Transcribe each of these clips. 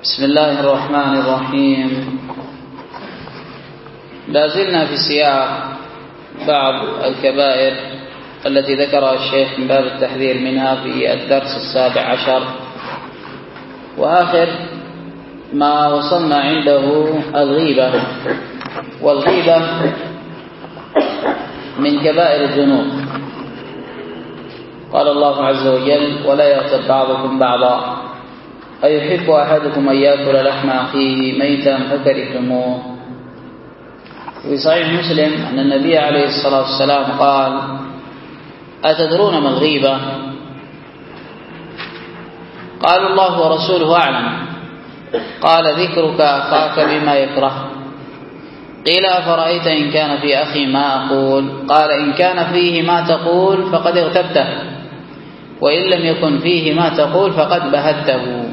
بسم الله الرحمن الرحيم. لا زلنا في سياق بعض الكبائر التي ذكرها الشيخ من باب التحذير منها في الدرس 17، وآخر ما وصلنا عنده الغيبة، والغيبة من كبائر الذنوب. قال الله عز وجل: ولا يغتب بعضكم بعضا أيحب أحدكم أن يأكل لحم أخيه ميتا فكرهتموه. في صحيح مسلم أن النبي عليه الصلاة والسلام قال: أتدرون ما الغيبة؟ قالوا: الله ورسوله أعلم. قال: ذكرك أخاك بما يكره. قيل: أفرأيت إن كان في أخي ما أقول؟ قال: إن كان فيه ما تقول فقد اغتبته، وإن لم يكن فيه ما تقول فقد بهته.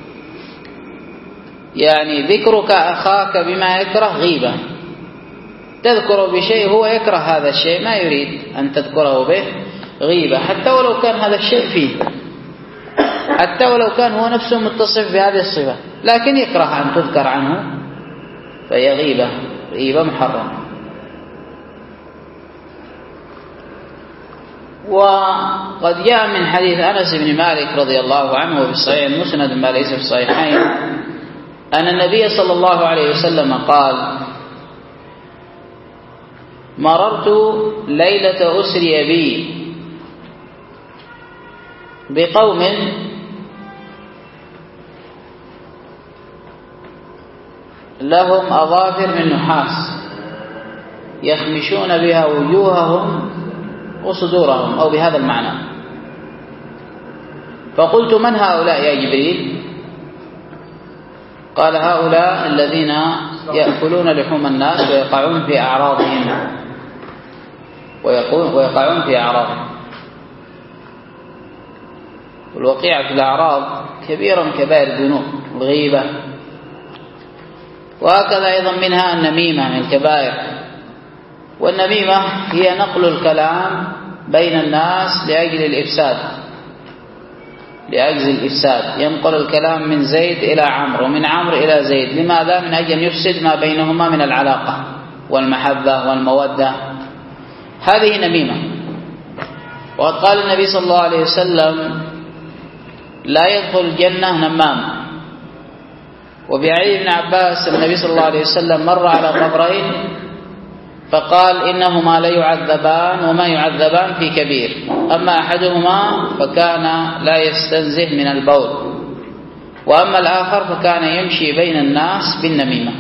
يعني ذكرك أخاك بما يكره غيبة، تذكر بشيء هو يكره هذا الشيء، ما يريد أن تذكره به، غيبة، حتى ولو كان هذا الشيء فيه، حتى ولو كان هو نفسه متصف بهذه الصفة، لكن يكره أن تذكر عنه، فهي غيبة، غيبة محرمة. وقد جاء من حديث أنس بن مالك رضي الله عنه في الصحيح المسند ما ليس في الصحيحين أن النبي صلى الله عليه وسلم قال: مررت ليلة أسري بي بقوم لهم أظافر من نحاس يخمشون بها وجوههم وصدورهم، أو بهذا المعنى. فقلت: من هؤلاء يا جبريل؟ قال: هؤلاء الذين يأكلون لحوم الناس ويقعون في أعراضهم، ويقعون في أعراضهم. والوقيع في الأعراض كبيرة من كبائر الذنوب، الغيبة. وهكذا أيضا منها النميمة من الكبائر. والنميمة هي نقل الكلام بين الناس لأجل الإفساد، لأجل الإفساد، ينقل الكلام من زيد إلى عمرو ومن عمرو إلى زيد. لماذا؟ من أجل أن يفسد ما بينهما من العلاقة والمحبة والمودة. هذه نميمة. وقد قال النبي صلى الله عليه وسلم: لا يدخل الجنة نمام. وبعلي بن عباس النبي صلى الله عليه وسلم مر على قبرين فقال: إنهما لا يعذبان وما يعذبان في كبير، أما أحدهما فكان لا يستنزه من البول، وأما الآخر فكان يمشي بين الناس بالنميمة،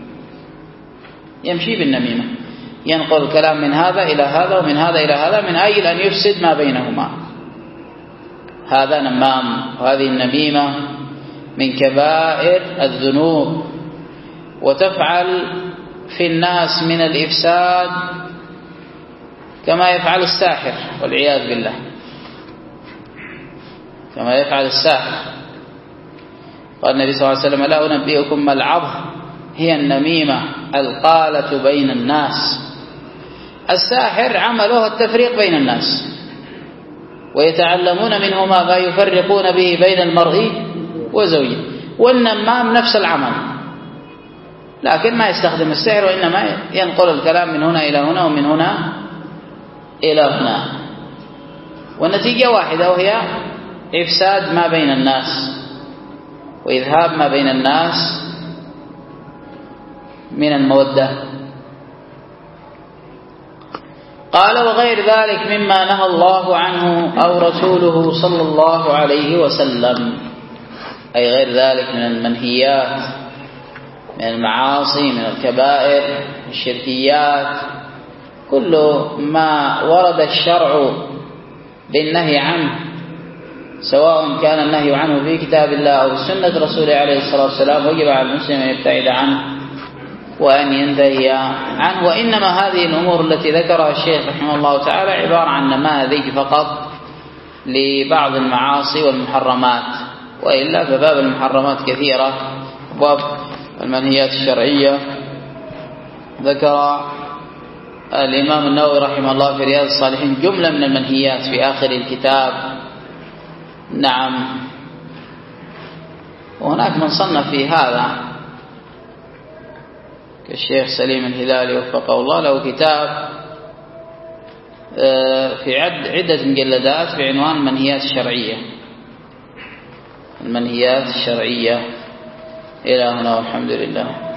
يمشي بالنميمة، ينقل الكلام من هذا إلى هذا ومن هذا إلى هذا من أجل أن يفسد ما بينهما. هذا نمام. وهذه النميمة من كبائر الذنوب، وتفعل في الناس من الإفساد كما يفعل الساحر والعياذ بالله، كما يفعل الساحر. قال النبي صلى الله عليه وسلم: لا أنبئكم ما العظم؟ هي النميمة القالة بين الناس. الساحر عمله التفريق بين الناس، ويتعلمون منهما ما يفرقون به بين المرء وزوجه. والنمام نفس العمل، لكن ما يستخدم السحر، وإنما ينقل الكلام من هنا إلى هنا ومن هنا إلى هنا، والنتيجة واحدة، وهي إفساد ما بين الناس وإذهاب ما بين الناس من المودة. قال: وغير ذلك مما نهى الله عنه أو رسوله صلى الله عليه وسلم، أي غير ذلك من المنهيات، من المعاصي، من الكبائر، الشركيات، كل ما ورد الشرع بالنهي عنه، سواء كان النهي عنه في كتاب الله أو سنة رسوله عليه الصلاة والسلام، وجب على المسلم أن يبتعد عنه وأن ينتهي عنه. وإنما هذه الأمور التي ذكرها الشيخ رحمه الله تعالى عبارة عن نماذج فقط لبعض المعاصي والمحرمات، وإلا فباب المحرمات كثيرة، باب المنهيات الشرعية ذكر الإمام النووي رحمه الله في رياض الصالحين جملة من المنهيات في آخر الكتاب. نعم. وهناك من صنف في هذا كالشيخ سليم الهلالي وفقه الله، له كتاب في عدة مجلدات بعنوان المنهيات الشرعية. المنهيات الشرعية. إلى هنا والحمد لله.